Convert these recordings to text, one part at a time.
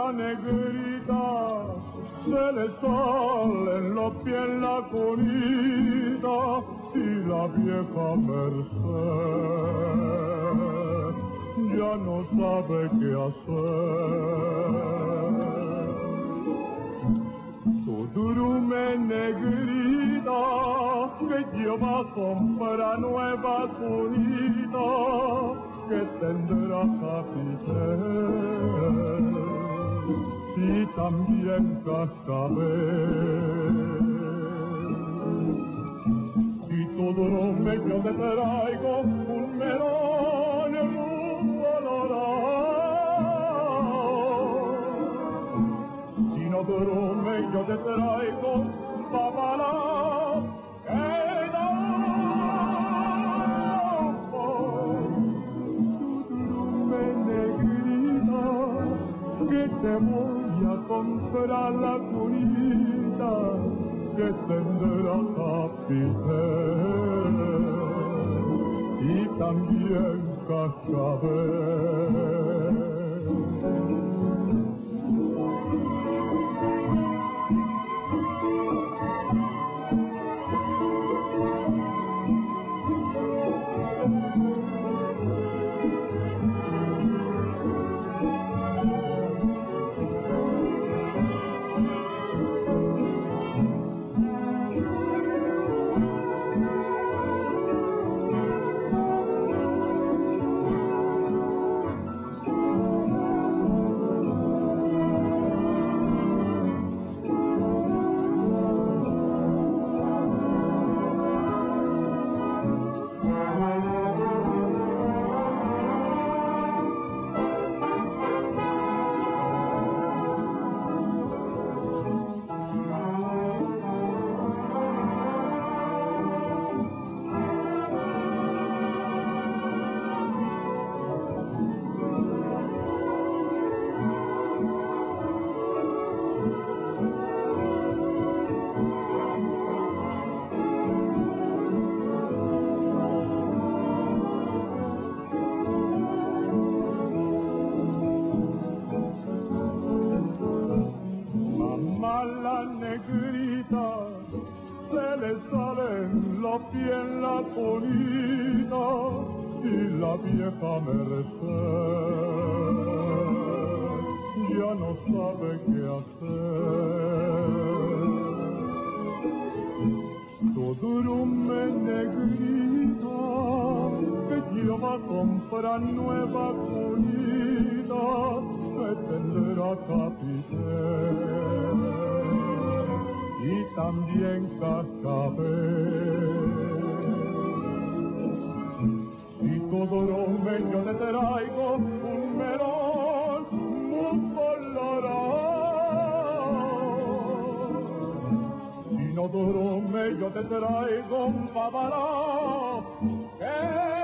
la negrita se le salen los pies la colita y la vieja Merced ya no sabe qué hacer. Tu durume negrita que lleva sombra nueva curita que tendrá capitel y también cascabel. Y todo lo yo te traigo un melón en un colorado. Si no durume yo te traigo papalá. Que te voy a comprar la cunita que tendrá capitel y también cascabel. La negrita se le salen los pies en la colita y la vieja Merced ya no sabe qué hacer. Tu durume negrita que lleva a comprar nueva colita que tendrá capitel y también cascabel. Y todo lo yo te traigo un melón muy colorado. Si no durume yo te traigo un papará que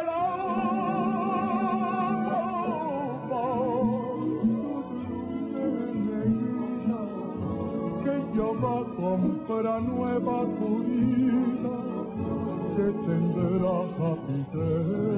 yo va a comprar nueva curita que tendrá capitel